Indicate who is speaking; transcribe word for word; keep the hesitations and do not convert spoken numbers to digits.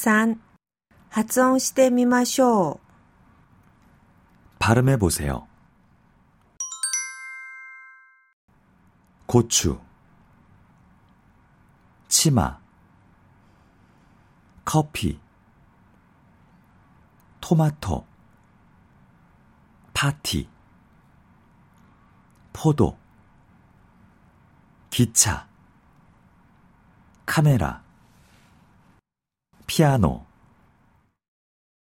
Speaker 1: さん、発音してみましょう。
Speaker 2: 발음해 보세요. 고추, 치마, 커피, 토마토, 파티, 포도, 기차, 카메라, 피아노,